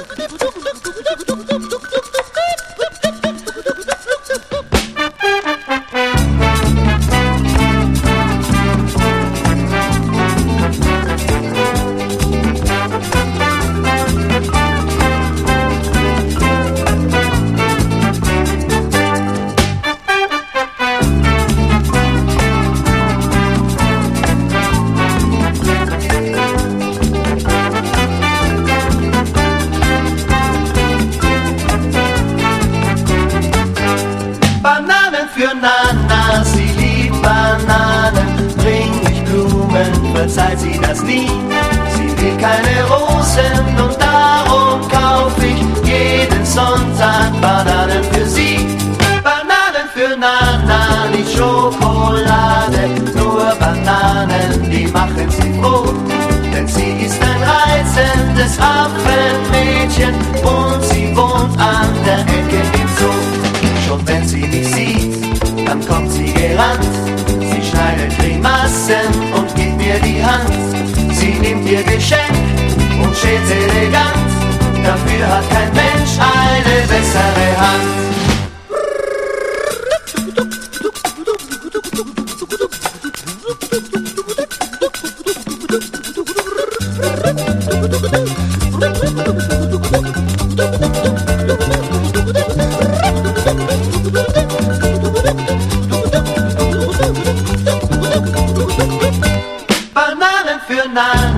Für Nana, sie liebt Bananen, bring ich Blumen, verzeiht sie das nie. Sie will keine Rosen und darum kauf ich jeden Sonntag Bananen für sie. Bananen für Nana, nicht Schokolade, nur Bananen, die machen sie froh. Denn sie ist ein reizendes Apfelmädchen und sie wohnt an der Ecke im Zoo. Schon wenn sie mich sieht, dann kommt sie gerannt. Sie schneidet Grimassen und gibt mir die Hand. Sie nimmt ihr Geschenk und steht elegant. Dafür hat kein Mensch eine bessere Hand. Bananen für Nana.